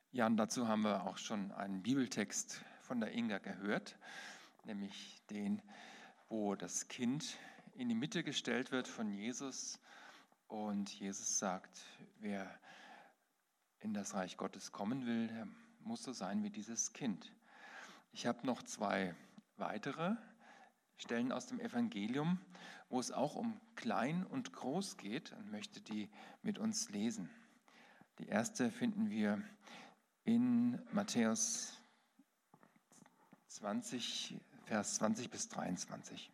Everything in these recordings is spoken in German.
Ja, und dazu haben wir auch schon einen Bibeltext von der Inga gehört, nämlich den, wo das Kind in die Mitte gestellt wird von Jesus und Jesus sagt, wer in das Reich Gottes kommen will, der muss so sein wie dieses Kind. Ich habe noch 2 weitere Stellen aus dem Evangelium, wo es auch um Klein und Groß geht und möchte die mit uns lesen. Die erste finden wir in Matthäus 20, Vers 20 bis 23.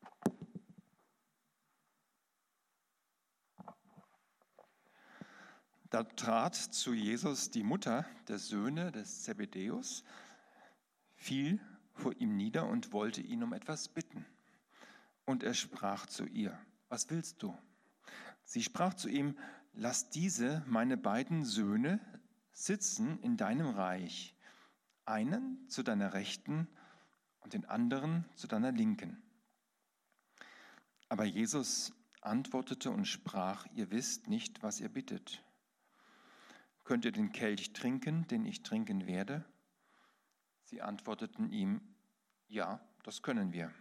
Da trat zu Jesus die Mutter der Söhne des Zebedäus, fiel vor ihm nieder und wollte ihn um etwas bitten. Und er sprach zu ihr, was willst du? Sie sprach zu ihm, lass diese, meine beiden Söhne, sitzen in deinem Reich, einen zu deiner Rechten und den anderen zu deiner Linken. Aber Jesus antwortete und sprach, ihr wisst nicht, was ihr bittet. Könnt ihr den Kelch trinken, den ich trinken werde? Sie antworteten ihm, ja, das können wir.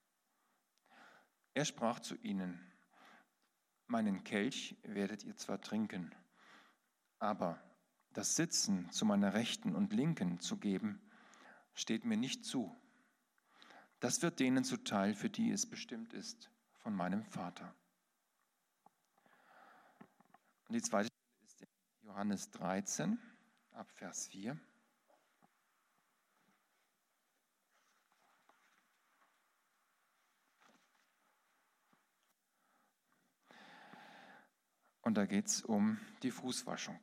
Er sprach zu ihnen, meinen Kelch werdet ihr zwar trinken, aber das Sitzen zu meiner Rechten und Linken zu geben, steht mir nicht zu. Das wird denen zuteil, für die es bestimmt ist, von meinem Vater. Und die zweite Stelle ist in Johannes 13, ab Vers 4. Und da geht es um die Fußwaschung.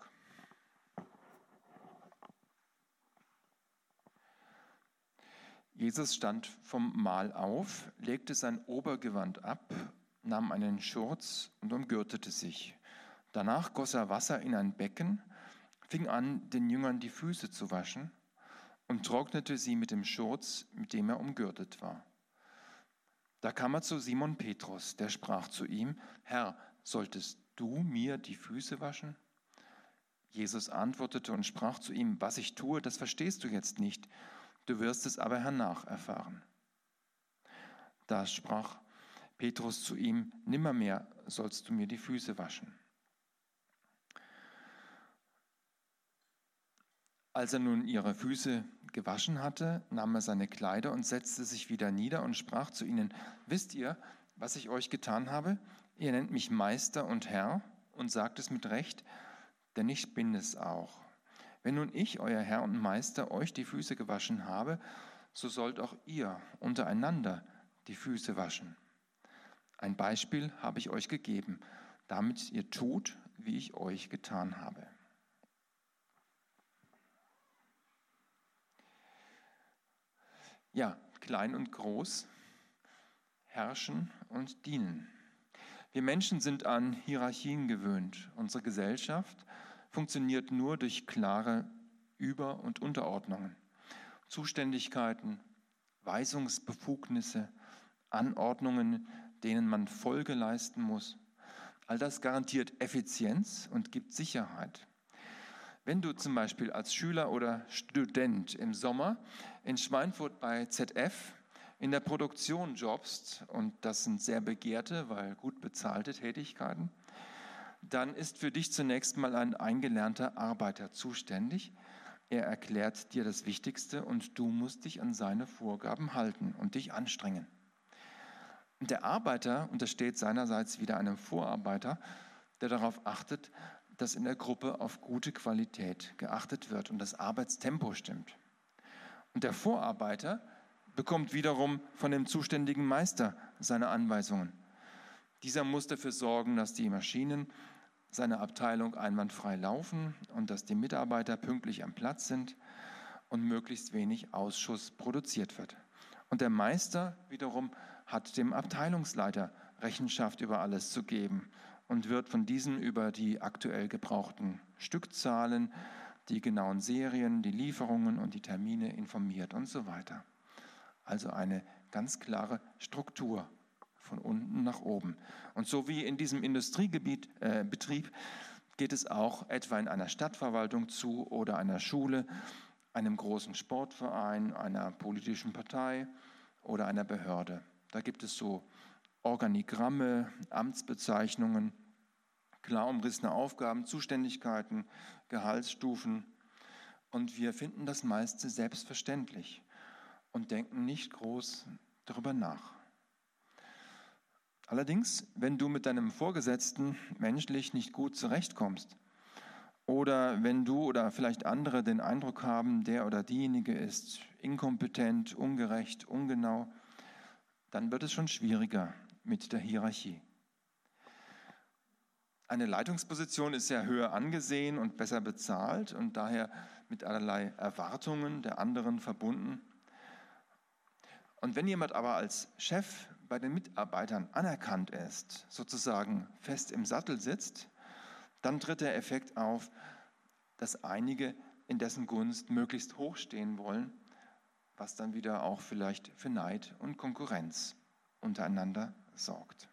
Jesus stand vom Mahl auf, legte sein Obergewand ab, nahm einen Schurz und umgürtete sich. Danach goss er Wasser in ein Becken, fing an, den Jüngern die Füße zu waschen und trocknete sie mit dem Schurz, mit dem er umgürtet war. Da kam er zu Simon Petrus, der sprach zu ihm, Herr, solltest du mir die Füße waschen? Jesus antwortete und sprach zu ihm, was ich tue, das verstehst du jetzt nicht, du wirst es aber hernach erfahren. Da sprach Petrus zu ihm, nimmermehr sollst du mir die Füße waschen. Als er nun ihre Füße gewaschen hatte, nahm er seine Kleider und setzte sich wieder nieder und sprach zu ihnen, wisst ihr, was ich euch getan habe? Ihr nennt mich Meister und Herr und sagt es mit Recht, denn ich bin es auch. Wenn nun ich, euer Herr und Meister, euch die Füße gewaschen habe, so sollt auch ihr untereinander die Füße waschen. Ein Beispiel habe ich euch gegeben, damit ihr tut, wie ich euch getan habe. Ja, klein und groß, herrschen und dienen. Wir Menschen sind an Hierarchien gewöhnt. Unsere Gesellschaft funktioniert nur durch klare Über- und Unterordnungen. Zuständigkeiten, Weisungsbefugnisse, Anordnungen, denen man Folge leisten muss. All das garantiert Effizienz und gibt Sicherheit. Wenn du zum Beispiel als Schüler oder Student im Sommer in Schweinfurt bei ZF in der Produktion jobbst, und das sind sehr begehrte, weil gut bezahlte Tätigkeiten, dann ist für dich zunächst mal ein eingelernter Arbeiter zuständig. Er erklärt dir das Wichtigste und du musst dich an seine Vorgaben halten und dich anstrengen. Und der Arbeiter untersteht seinerseits wieder einem Vorarbeiter, der darauf achtet, dass in der Gruppe auf gute Qualität geachtet wird und das Arbeitstempo stimmt. Und der Vorarbeiter bekommt wiederum von dem zuständigen Meister seine Anweisungen. Dieser muss dafür sorgen, dass die Maschinen seiner Abteilung einwandfrei laufen und dass die Mitarbeiter pünktlich am Platz sind und möglichst wenig Ausschuss produziert wird. Und der Meister wiederum hat dem Abteilungsleiter Rechenschaft über alles zu geben und wird von diesem über die aktuell gebrauchten Stückzahlen, die genauen Serien, die Lieferungen und die Termine informiert und so weiter. Also eine ganz klare Struktur von unten nach oben. Und so wie in diesem Industriebetrieb geht es auch etwa in einer Stadtverwaltung zu oder einer Schule, einem großen Sportverein, einer politischen Partei oder einer Behörde. Da gibt es so Organigramme, Amtsbezeichnungen, klar umrissene Aufgaben, Zuständigkeiten, Gehaltsstufen. Und wir finden das meiste selbstverständlich und denken nicht groß darüber nach. Allerdings, wenn du mit deinem Vorgesetzten menschlich nicht gut zurechtkommst oder wenn du oder vielleicht andere den Eindruck haben, der oder diejenige ist inkompetent, ungerecht, ungenau, dann wird es schon schwieriger mit der Hierarchie. Eine Leitungsposition ist ja höher angesehen und besser bezahlt und daher mit allerlei Erwartungen der anderen verbunden. Und wenn jemand aber als Chef bei den Mitarbeitern anerkannt ist, sozusagen fest im Sattel sitzt, dann tritt der Effekt auf, dass einige in dessen Gunst möglichst hoch stehen wollen, was dann wieder auch vielleicht für Neid und Konkurrenz untereinander sorgt.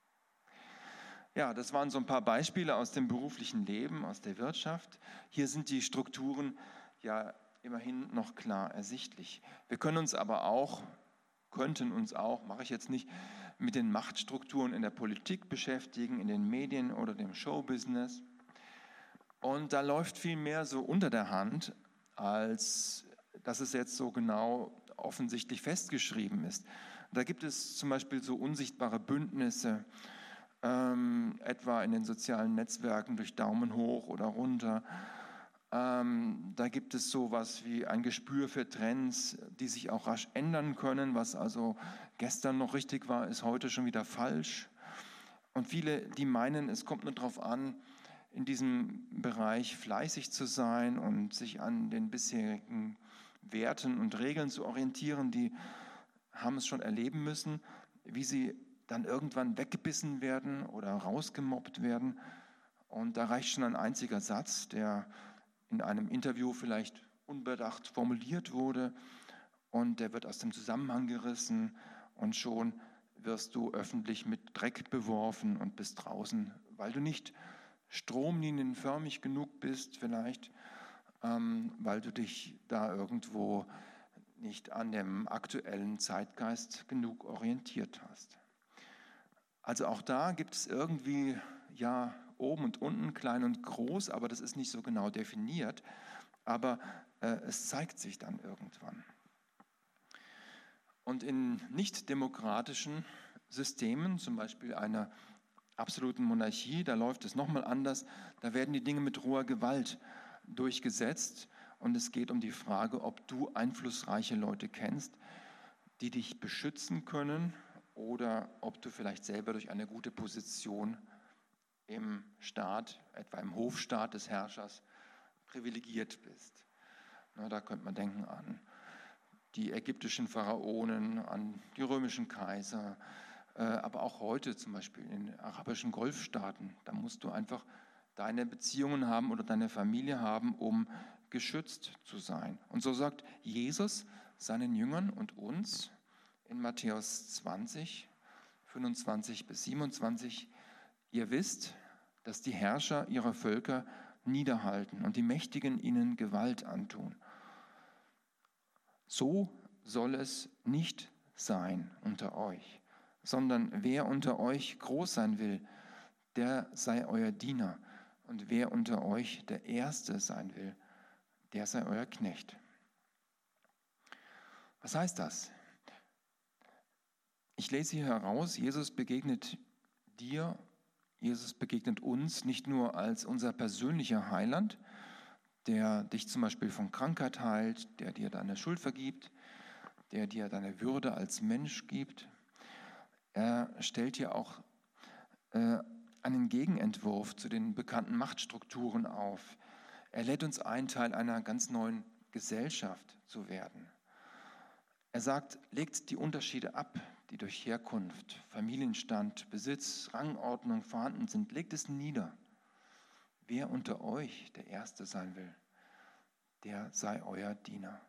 Ja, das waren so ein paar Beispiele aus dem beruflichen Leben, aus der Wirtschaft. Hier sind die Strukturen ja immerhin noch klar ersichtlich. Wir könnten uns auch, mache ich jetzt nicht, mit den Machtstrukturen in der Politik beschäftigen, in den Medien oder dem Showbusiness. Und da läuft viel mehr so unter der Hand, als dass es jetzt so genau offensichtlich festgeschrieben ist. Da gibt es zum Beispiel so unsichtbare Bündnisse, etwa in den sozialen Netzwerken durch Daumen hoch oder runter. Da gibt es sowas wie ein Gespür für Trends, die sich auch rasch ändern können. Was also gestern noch richtig war, ist heute schon wieder falsch. Und viele, die meinen, es kommt nur darauf an, in diesem Bereich fleißig zu sein und sich an den bisherigen Werten und Regeln zu orientieren, die haben es schon erleben müssen, wie sie dann irgendwann weggebissen werden oder rausgemobbt werden. Und da reicht schon ein einziger Satz, der in einem Interview vielleicht unbedacht formuliert wurde und der wird aus dem Zusammenhang gerissen und schon wirst du öffentlich mit Dreck beworfen und bist draußen, weil du nicht stromlinienförmig genug bist vielleicht, weil du dich da irgendwo nicht an dem aktuellen Zeitgeist genug orientiert hast. Also auch da gibt es irgendwie, ja, oben und unten, klein und groß, aber das ist nicht so genau definiert. Aber es zeigt sich dann irgendwann. Und in nicht-demokratischen Systemen, zum Beispiel einer absoluten Monarchie, da läuft es nochmal anders. Da werden die Dinge mit roher Gewalt durchgesetzt. Und es geht um die Frage, ob du einflussreiche Leute kennst, die dich beschützen können, oder ob du vielleicht selber durch eine gute Position im Staat, etwa im Hofstaat des Herrschers, privilegiert bist. Na, da könnte man denken an die ägyptischen Pharaonen, an die römischen Kaiser, aber auch heute zum Beispiel in den arabischen Golfstaaten. Da musst du einfach deine Beziehungen haben oder deine Familie haben, um geschützt zu sein. Und so sagt Jesus seinen Jüngern und uns in Matthäus 20, 25 bis 27, ihr wisst, dass die Herrscher ihrer Völker niederhalten und die Mächtigen ihnen Gewalt antun. So soll es nicht sein unter euch, sondern wer unter euch groß sein will, der sei euer Diener. Und wer unter euch der Erste sein will, der sei euer Knecht. Was heißt das? Ich lese hier heraus, Jesus begegnet dir, Jesus begegnet uns nicht nur als unser persönlicher Heiland, der dich zum Beispiel von Krankheit heilt, der dir deine Schuld vergibt, der dir deine Würde als Mensch gibt. Er stellt dir auch einen Gegenentwurf zu den bekannten Machtstrukturen auf. Er lädt uns ein, Teil einer ganz neuen Gesellschaft zu werden. Er sagt, legt die Unterschiede ab, die durch Herkunft, Familienstand, Besitz, Rangordnung vorhanden sind. Legt es nieder. Wer unter euch der Erste sein will, der sei euer Diener.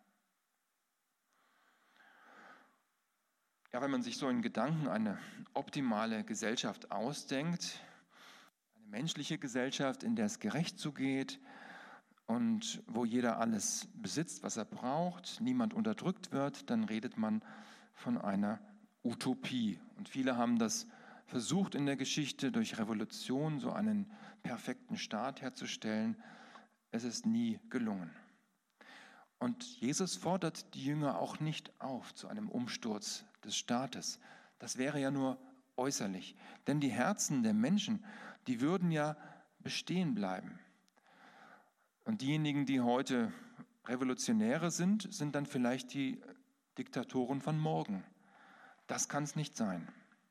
Ja, wenn man sich so in Gedanken eine optimale Gesellschaft ausdenkt, eine menschliche Gesellschaft, in der es gerecht zugeht und wo jeder alles besitzt, was er braucht, niemand unterdrückt wird, dann redet man von einer Utopie. Und viele haben das versucht in der Geschichte durch Revolution so einen perfekten Staat herzustellen. Es ist nie gelungen. Und Jesus fordert die Jünger auch nicht auf zu einem Umsturz des Staates. Das wäre ja nur äußerlich. Denn die Herzen der Menschen, die würden ja bestehen bleiben. Und diejenigen, die heute Revolutionäre sind, sind dann vielleicht die Diktatoren von morgen. Das kann es nicht sein.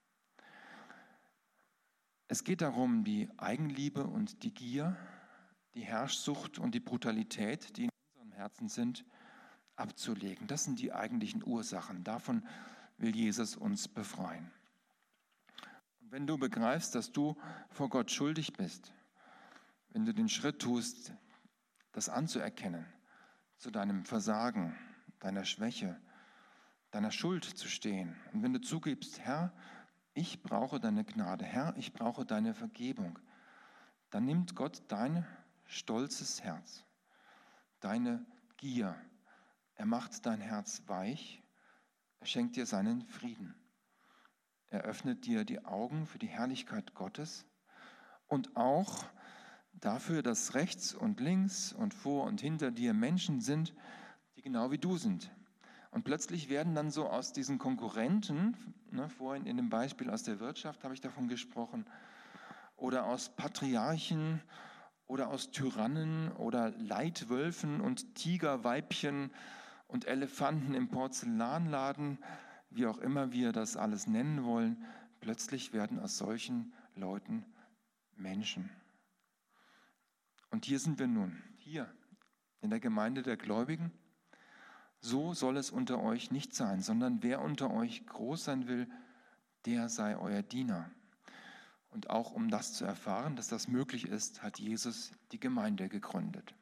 Es geht darum, die Eigenliebe und die Gier, die Herrschsucht und die Brutalität, die in unserem Herzen sind, abzulegen. Das sind die eigentlichen Ursachen. Davon will Jesus uns befreien. Und wenn du begreifst, dass du vor Gott schuldig bist, wenn du den Schritt tust, das anzuerkennen, zu deinem Versagen, deiner Schwäche, deiner Schuld zu stehen, und wenn du zugibst, Herr, ich brauche deine Gnade, Herr, ich brauche deine Vergebung, dann nimmt Gott dein stolzes Herz, deine Gier, er macht dein Herz weich, er schenkt dir seinen Frieden. Er öffnet dir die Augen für die Herrlichkeit Gottes und auch dafür, dass rechts und links und vor und hinter dir Menschen sind, die genau wie du sind. Und plötzlich werden dann so aus diesen Konkurrenten, vorhin in dem Beispiel aus der Wirtschaft habe ich davon gesprochen, oder aus Patriarchen oder aus Tyrannen oder Leitwölfen und Tigerweibchen und Elefanten im Porzellanladen, wie auch immer wir das alles nennen wollen, plötzlich werden aus solchen Leuten Menschen. Und hier sind wir nun, hier in der Gemeinde der Gläubigen. So soll es unter euch nicht sein, sondern wer unter euch groß sein will, der sei euer Diener. Und auch um das zu erfahren, dass das möglich ist, hat Jesus die Gemeinde gegründet.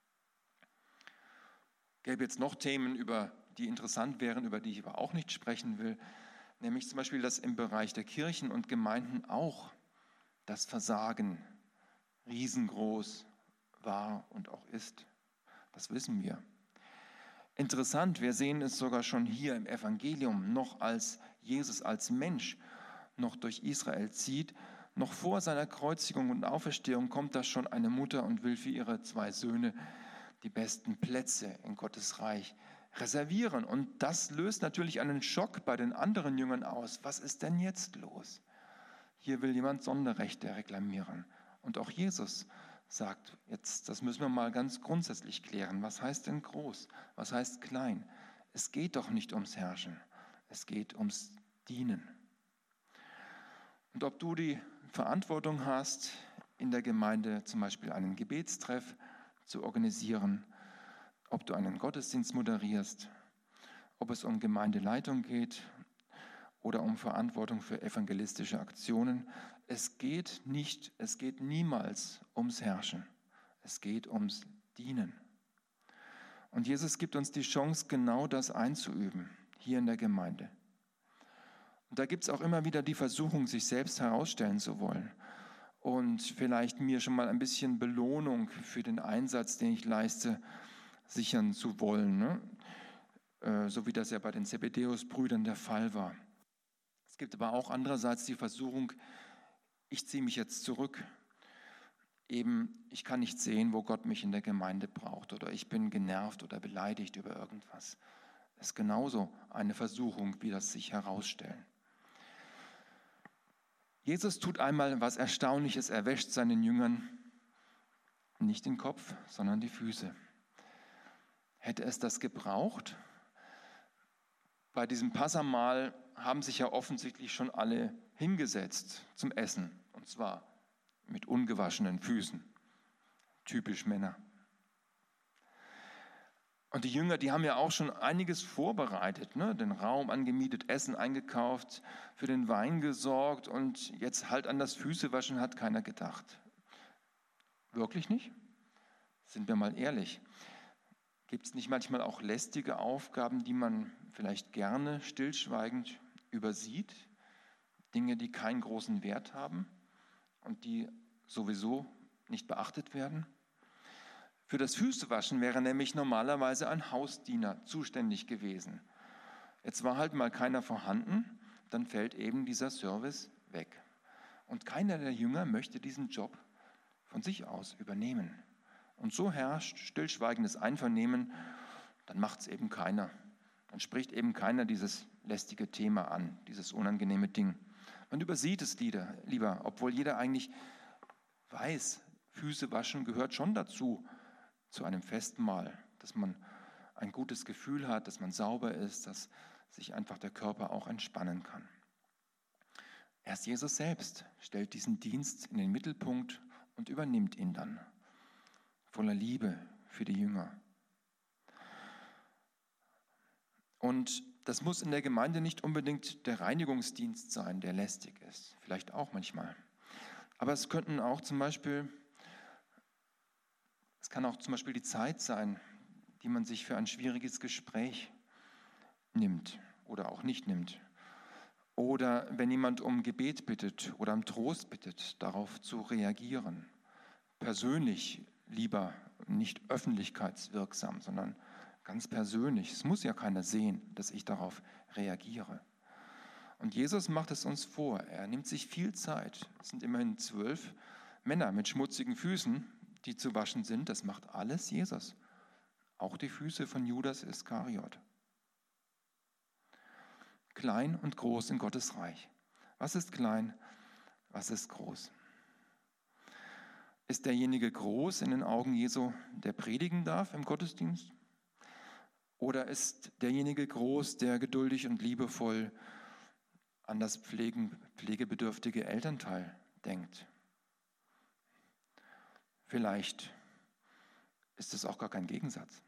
Gäbe jetzt noch Themen, die interessant wären, über die ich aber auch nicht sprechen will, nämlich zum Beispiel, dass im Bereich der Kirchen und Gemeinden auch das Versagen riesengroß war und auch ist. Das wissen wir. Interessant, wir sehen es sogar schon hier im Evangelium, noch als Jesus als Mensch noch durch Israel zieht, noch vor seiner Kreuzigung und Auferstehung kommt da schon eine Mutter und will für ihre 2 Söhne die besten Plätze in Gottes Reich reservieren. Und das löst natürlich einen Schock bei den anderen Jüngern aus. Was ist denn jetzt los? Hier will jemand Sonderrechte reklamieren. Und auch Jesus sagt, jetzt, das müssen wir mal ganz grundsätzlich klären. Was heißt denn groß? Was heißt klein? Es geht doch nicht ums Herrschen. Es geht ums Dienen. Und ob du die Verantwortung hast, in der Gemeinde zum Beispiel einen Gebetstreff zu organisieren, ob du einen Gottesdienst moderierst, ob es um Gemeindeleitung geht oder um Verantwortung für evangelistische Aktionen. Es geht niemals ums Herrschen. Es geht ums Dienen. Und Jesus gibt uns die Chance, genau das einzuüben, hier in der Gemeinde. Und da gibt es auch immer wieder die Versuchung, sich selbst herausstellen zu wollen und vielleicht mir schon mal ein bisschen Belohnung für den Einsatz, den ich leiste, sichern zu wollen, ne? So wie das ja bei den Zebedäus-Brüdern der Fall war. Es gibt aber auch andererseits die Versuchung, ich ziehe mich jetzt zurück. Eben, ich kann nicht sehen, wo Gott mich in der Gemeinde braucht oder ich bin genervt oder beleidigt über irgendwas. Das ist genauso eine Versuchung wie das sich herausstellen. Jesus tut einmal was Erstaunliches, er wäscht seinen Jüngern nicht den Kopf, sondern die Füße. Hätte es das gebraucht? Bei diesem Passamahl haben sich ja offensichtlich schon alle hingesetzt zum Essen, und zwar mit ungewaschenen Füßen. Typisch Männer. Und die Jünger, die haben ja auch schon einiges vorbereitet, ne? Den Raum angemietet, Essen eingekauft, für den Wein gesorgt und jetzt halt an das Füßewaschen hat keiner gedacht. Wirklich nicht? Sind wir mal ehrlich. Gibt es nicht manchmal auch lästige Aufgaben, die man vielleicht gerne stillschweigend übersieht? Dinge, die keinen großen Wert haben und die sowieso nicht beachtet werden. Für das Füßewaschen wäre nämlich normalerweise ein Hausdiener zuständig gewesen. Jetzt war halt mal keiner vorhanden, dann fällt eben dieser Service weg. Und keiner der Jünger möchte diesen Job von sich aus übernehmen. Und so herrscht stillschweigendes Einvernehmen, dann macht es eben keiner. Dann spricht eben keiner dieses lästige Thema an, dieses unangenehme Ding. Man übersieht es lieber, obwohl jeder eigentlich weiß, Füße waschen gehört schon dazu, zu einem Festmahl, dass man ein gutes Gefühl hat, dass man sauber ist, dass sich einfach der Körper auch entspannen kann. Erst Jesus selbst stellt diesen Dienst in den Mittelpunkt und übernimmt ihn dann, voller Liebe für die Jünger. Und das muss in der Gemeinde nicht unbedingt der Reinigungsdienst sein, der lästig ist, vielleicht auch manchmal. Aber es kann auch zum Beispiel die Zeit sein, die man sich für ein schwieriges Gespräch nimmt oder auch nicht nimmt. Oder wenn jemand um Gebet bittet oder um Trost bittet, darauf zu reagieren. Persönlich lieber, nicht öffentlichkeitswirksam, sondern ganz persönlich. Es muss ja keiner sehen, dass ich darauf reagiere. Und Jesus macht es uns vor. Er nimmt sich viel Zeit. Es sind immerhin 12 Männer mit schmutzigen Füßen, die zu waschen sind. Das macht alles Jesus. Auch die Füße von Judas Iskariot. Klein und groß in Gottes Reich. Was ist klein? Was ist groß? Ist derjenige groß in den Augen Jesu, der predigen darf im Gottesdienst? Oder ist derjenige groß, der geduldig und liebevoll an das pflegebedürftige Elternteil denkt? Vielleicht ist es auch gar kein Gegensatz.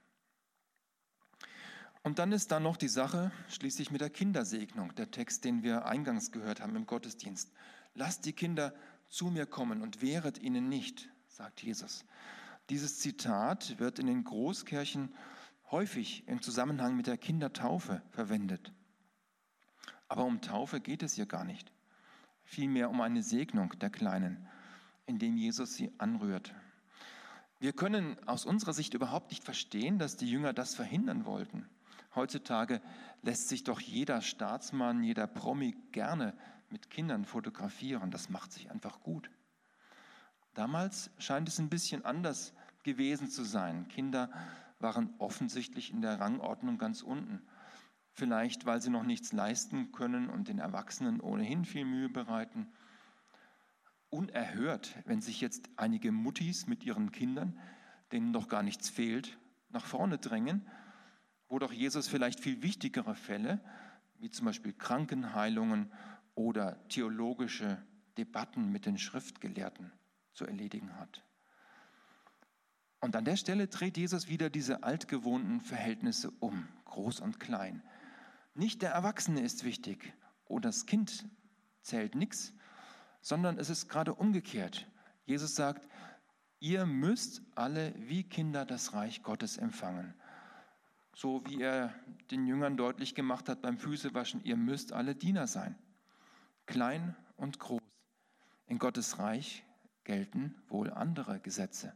Und dann ist da noch die Sache schließlich mit der Kindersegnung, der Text, den wir eingangs gehört haben im Gottesdienst. Lasst die Kinder zu mir kommen und wehret ihnen nicht, sagt Jesus. Dieses Zitat wird in den Großkirchen häufig im Zusammenhang mit der Kindertaufe verwendet. Aber um Taufe geht es hier gar nicht. Vielmehr um eine Segnung der Kleinen, indem Jesus sie anrührt. Wir können aus unserer Sicht überhaupt nicht verstehen, dass die Jünger das verhindern wollten. Heutzutage lässt sich doch jeder Staatsmann, jeder Promi gerne mit Kindern fotografieren. Das macht sich einfach gut. Damals scheint es ein bisschen anders gewesen zu sein. Kinder waren offensichtlich in der Rangordnung ganz unten. Vielleicht, weil sie noch nichts leisten können und den Erwachsenen ohnehin viel Mühe bereiten. Unerhört, wenn sich jetzt einige Muttis mit ihren Kindern, denen doch gar nichts fehlt, nach vorne drängen, wo doch Jesus vielleicht viel wichtigere Fälle, wie zum Beispiel Krankenheilungen oder theologische Debatten mit den Schriftgelehrten zu erledigen hat. Und an der Stelle dreht Jesus wieder diese altgewohnten Verhältnisse um, groß und klein. Nicht der Erwachsene ist wichtig oder das Kind zählt nichts, sondern es ist gerade umgekehrt. Jesus sagt, ihr müsst alle wie Kinder das Reich Gottes empfangen. So wie er den Jüngern deutlich gemacht hat beim Füßewaschen, ihr müsst alle Diener sein. Klein und groß. In Gottes Reich gelten wohl andere Gesetze.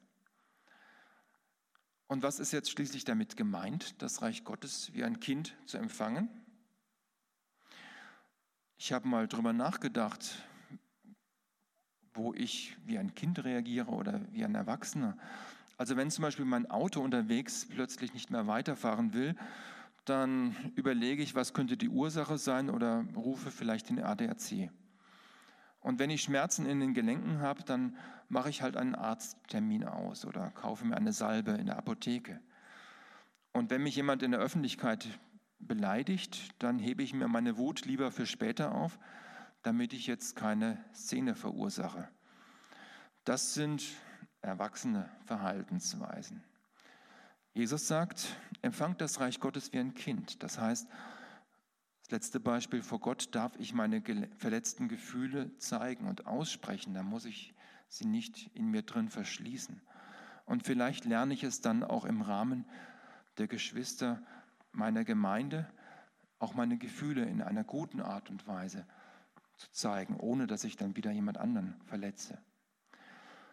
Und was ist jetzt schließlich damit gemeint, das Reich Gottes wie ein Kind zu empfangen? Ich habe mal drüber nachgedacht, wo ich wie ein Kind reagiere oder wie ein Erwachsener. Also wenn zum Beispiel mein Auto unterwegs plötzlich nicht mehr weiterfahren will, dann überlege ich, was könnte die Ursache sein oder rufe vielleicht den ADAC. Und wenn ich Schmerzen in den Gelenken habe, dann mache ich halt einen Arzttermin aus oder kaufe mir eine Salbe in der Apotheke. Und wenn mich jemand in der Öffentlichkeit beleidigt, dann hebe ich mir meine Wut lieber für später auf, damit ich jetzt keine Szene verursache. Das sind erwachsene Verhaltensweisen. Jesus sagt, empfangt das Reich Gottes wie ein Kind. Das heißt, das letzte Beispiel, vor Gott darf ich meine verletzten Gefühle zeigen und aussprechen. Da muss ich sie nicht in mir drin verschließen. Und vielleicht lerne ich es dann auch im Rahmen der Geschwister meiner Gemeinde, auch meine Gefühle in einer guten Art und Weise zu zeigen, ohne dass ich dann wieder jemand anderen verletze.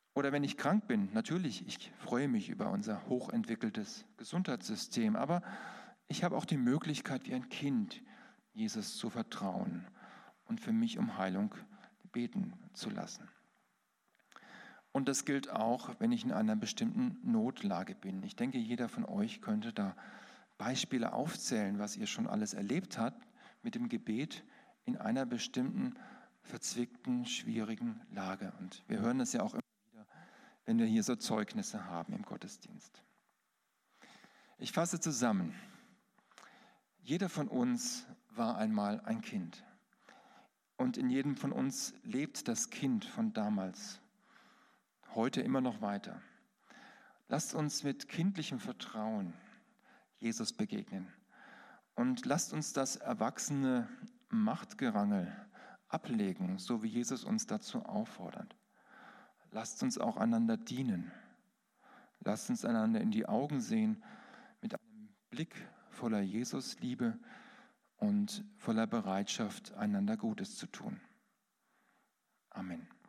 Oder wenn ich krank bin, natürlich, ich freue mich über unser hochentwickeltes Gesundheitssystem, aber ich habe auch die Möglichkeit, wie ein Kind Jesus zu vertrauen und für mich um Heilung beten zu lassen. Und das gilt auch, wenn ich in einer bestimmten Notlage bin. Ich denke, jeder von euch könnte da Beispiele aufzählen, was ihr schon alles erlebt habt mit dem Gebet in einer bestimmten verzwickten, schwierigen Lage. Und wir hören das ja auch immer wieder, wenn wir hier so Zeugnisse haben im Gottesdienst. Ich fasse zusammen. Jeder von uns war einmal ein Kind. Und in jedem von uns lebt das Kind von damals, heute immer noch weiter. Lasst uns mit kindlichem Vertrauen Jesus begegnen. Und lasst uns das erwachsene Machtgerangel ablegen, so wie Jesus uns dazu auffordert. Lasst uns auch einander dienen. Lasst uns einander in die Augen sehen mit einem Blick voller Jesusliebe und voller Bereitschaft, einander Gutes zu tun. Amen.